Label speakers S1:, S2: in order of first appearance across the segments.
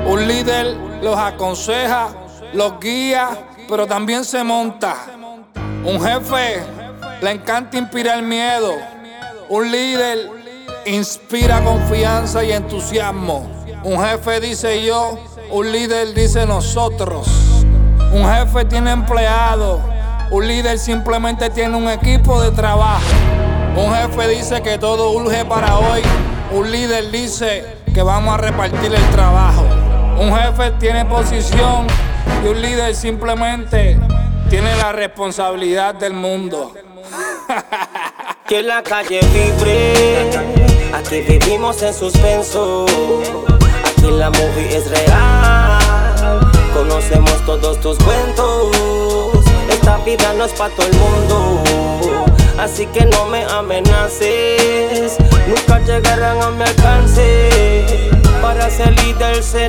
S1: Un líder los aconseja, los guía, pero también se monta. Un jefe le encanta inspirar miedo. Un líder inspira confianza y entusiasmo. Un jefe dice yo, un líder dice nosotros. Un jefe tiene empleados, un líder simplemente tiene un equipo de trabajo. Un jefe dice que todo urge para hoy, un líder dice que vamos a repartir el trabajo. Un jefe tiene posición y un líder simplemente tiene la responsabilidad del mundo.
S2: Que la calle vibre, aquí vivimos en suspenso. Aquí la movie es real, conocemos todos tus cuentos. Esta vida no es pa' todo el mundo, así que no me amenaces. Nunca llegarán a mi alcance, para ser líder se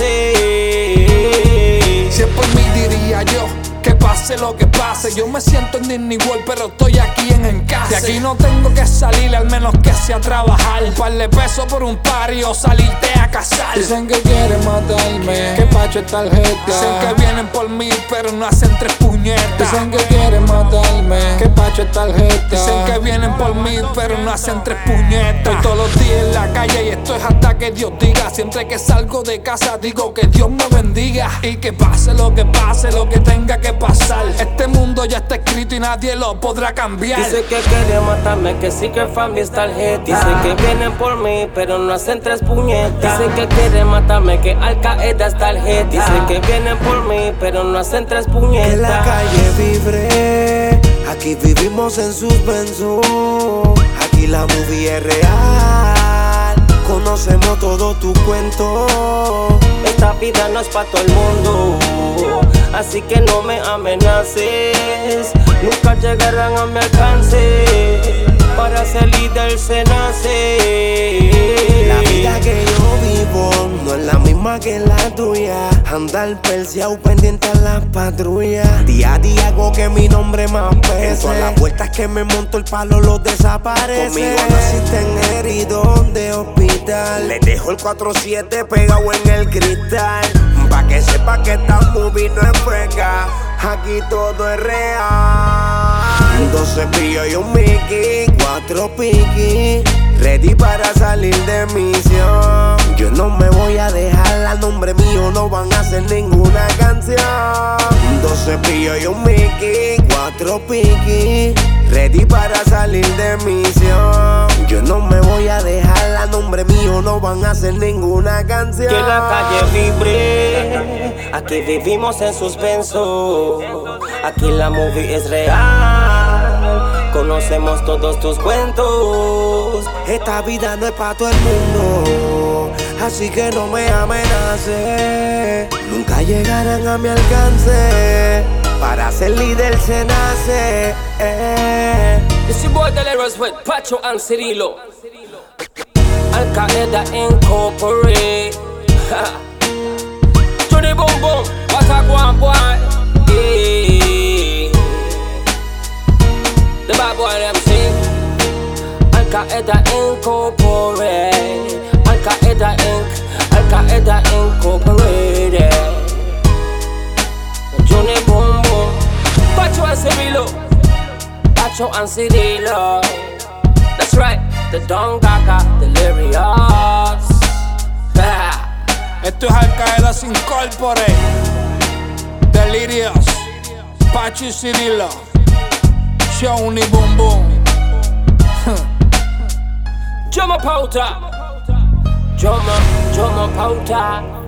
S2: nace.
S1: Si es por mí diría yo, que pase lo que pase. Yo me siento en Disney World, pero estoy aquí en Encase. De aquí no tengo que salir, al menos que sea a trabajar. Un par de pesos por un party o salirte a casar. Dicen que quieren matarme, que Pacho es tarjeta. Dicen que vienen por mí, pero no hacen tres puñetas. Dicen que quieren matarme, que Pacho es tarjeta. Dicen que vienen por mí, pero no hacen tres puñetas. Estoy todos los días en la calle y esto es hasta que Dios diga. Siempre que salgo de casa digo que Dios me bendiga. Y que pase, lo que tenga que pasar. Este mundo ya está escrito y nadie lo podrá cambiar.
S2: Dice que quiere matarme, que sí que fan es tarjeta. Dice que vienen por mí, pero no hacen tres puñetas. Dice que quiere matarme, que Al Qaeda es tarjeta. Dice que vienen por mí, pero no hacen tres puñetas.
S3: Que la calle vibre, aquí vivimos en suspenso. Aquí la movie es real, conocemos todo tu cuento.
S2: Esta vida no es pa' todo el mundo, así que no me amenaces. Nunca llegarán a mi alcance, para ser líder se nace.
S3: La vida que yo vivo no es la misma que la tuya. Andar perseado pendiente a las patrullas. Día a día hago que mi nombre más pese. En todas las vueltas que me monto el palo los desaparece. Conmigo no existen heridos de hospital. Les dejo el 4-7 pegado en el cristal, pa' que sepa que esta movie no es freca. Aquí todo es real. 12 pillos y un Mickey, 4 piqui, ready para salir de misión. Yo no me voy a dejar, a nombre mío no van a hacer ninguna canción. 12 pillos y un Mickey, 4 piqui, ready para salir de misión. Yo no me voy a dejar, a nombre mío no van a hacer ninguna canción.
S2: Que la calle vibre, aquí vivimos en suspenso. Aquí la movie es real, conocemos todos tus cuentos.
S3: Esta vida no es pa' todo el mundo, así que no me amenaces. Nunca llegarán a mi alcance, para ser líder se nace.
S2: It's your boy Delirious with Pacho and Cirilo. Al Qaeda Incorporate. Johnny Boom Boom, what a one boy. Yeah. The bad boy them sing. Al Qaeda Incorporate. Al Qaeda Inc. Al Qaeda Incorporated. Johnny Boom Boom, Pacho and Cirilo. Pacho and Cirilo. That's right, the Don Gaga Delirious.
S1: Esto es Al Qaeda Incorporate, Delirious, Pacho y Cirilo, Johnny Boom Boom.
S2: Jomo Pauta. Jomo Pauta.